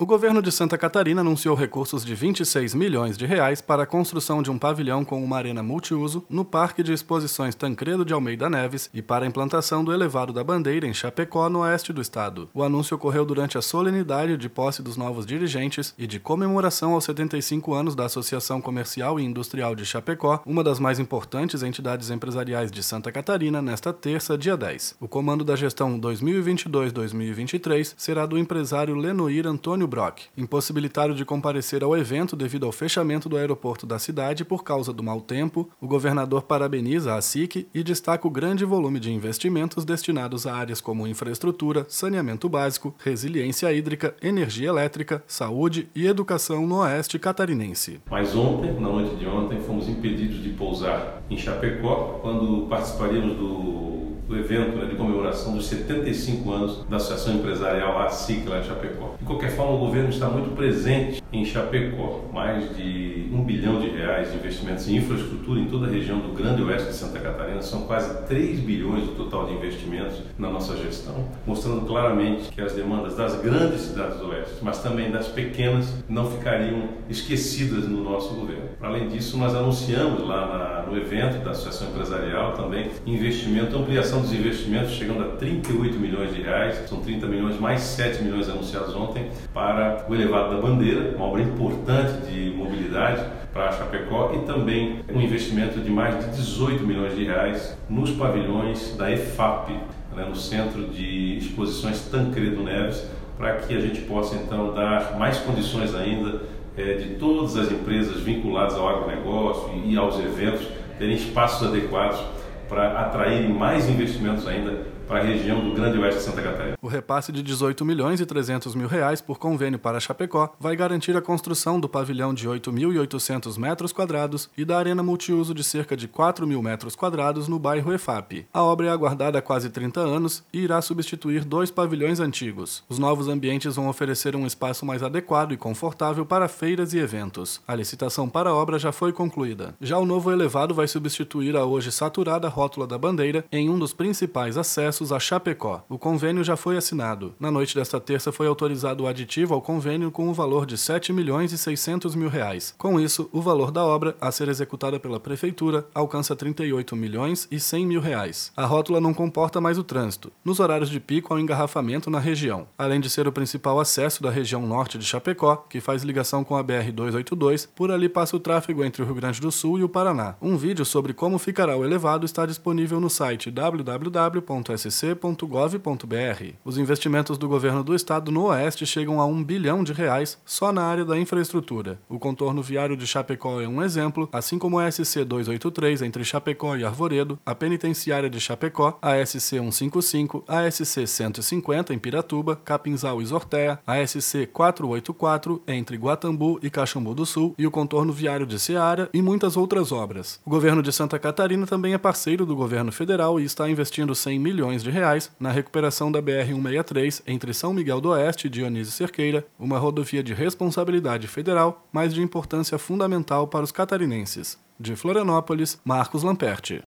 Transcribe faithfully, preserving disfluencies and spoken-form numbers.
O governo de Santa Catarina anunciou recursos de vinte e seis milhões de reais para a construção de um pavilhão com uma arena multiuso no Parque de Exposições Tancredo de Almeida Neves e para a implantação do Elevado da Bandeira em Chapecó, no oeste do estado. O anúncio ocorreu durante a solenidade de posse dos novos dirigentes e de comemoração aos setenta e cinco anos da Associação Comercial e Industrial de Chapecó, uma das mais importantes entidades empresariais de Santa Catarina, nesta terça, dia dez. O comando da gestão dois mil e vinte e dois a dois mil e vinte e três será do empresário Lenoir Antônio Brock, impossibilitado de comparecer ao evento devido ao fechamento do aeroporto da cidade por causa do mau tempo. O governador parabeniza a S I C e destaca o grande volume de investimentos destinados a áreas como infraestrutura, saneamento básico, resiliência hídrica, energia elétrica, saúde e educação no oeste catarinense. Mas ontem, na noite de ontem, fomos impedidos de pousar em Chapecó quando participaríamos do do evento, né, de comemoração dos setenta e cinco anos da Associação Empresarial A S I C lá em Chapecó. De qualquer forma, o governo está muito presente em Chapecó. Mais de um bilhão de reais de investimentos em infraestrutura em toda a região do Grande Oeste de Santa Catarina. São quase três bilhões do total de investimentos na nossa gestão, mostrando claramente que as demandas das grandes cidades do Oeste, mas também das pequenas, não ficariam esquecidas no nosso governo. Além disso, nós anunciamos lá na, no evento da Associação Empresarial também investimento, ampliação dos investimentos chegando a trinta e oito milhões de reais, são trinta milhões mais sete milhões anunciados ontem para o Elevado da Bandeira, uma obra importante de mobilidade para Chapecó, e também um investimento de mais de dezoito milhões de reais nos pavilhões da E F A P, né, no Centro de Exposições Tancredo Neves, para que a gente possa então dar mais condições ainda é, de todas as empresas vinculadas ao agronegócio e aos eventos terem espaços adequados para atrair mais investimentos ainda para a região do Grande Oeste de Santa Catarina. O repasse de dezoito milhões e trezentos mil reais por convênio para Chapecó vai garantir a construção do pavilhão de oito mil e oitocentos metros quadrados e da arena multiuso de cerca de quatro mil metros quadrados no bairro E F A P. A obra é aguardada há quase trinta anos e irá substituir dois pavilhões antigos. Os novos ambientes vão oferecer um espaço mais adequado e confortável para feiras e eventos. A licitação para a obra já foi concluída. Já o novo elevado vai substituir a hoje saturada rótula da bandeira em um dos principais acessos a Chapecó. O convênio já foi assinado. Na noite desta terça foi autorizado o aditivo ao convênio com o valor de sete milhões e seiscentos mil reais. Com isso, o valor da obra a ser executada pela Prefeitura alcança trinta e oito milhões e cem mil reais. A rótula não comporta mais o trânsito. Nos horários de pico há um engarrafamento na região. Além de ser o principal acesso da região norte de Chapecó, que faz ligação com a B R duzentos e oitenta e dois, por ali passa o tráfego entre o Rio Grande do Sul e o Paraná. Um vídeo sobre como ficará o elevado está disponível no site w w w ponto s c ponto gov ponto b r. Os investimentos do governo do estado no oeste chegam a um bilhão de reais só na área da infraestrutura. O contorno viário de Chapecó é um exemplo, assim como a S C duzentos e oitenta e três entre Chapecó e Arvoredo, a penitenciária de Chapecó, a S C cento e cinquenta e cinco, a S C cento e cinquenta em Piratuba, Capinzal e Zortea, a S C quatrocentos e oitenta e quatro entre Guatambu e Caxambu do Sul e o contorno viário de Ceará e muitas outras obras. O governo de Santa Catarina também é parceiro do governo federal e está investindo cem milhões de reais na recuperação da B R cento e sessenta e três entre São Miguel do Oeste e Dionísio Cerqueira, uma rodovia de responsabilidade federal, mas de importância fundamental para os catarinenses. De Florianópolis, Marcos Lamperti.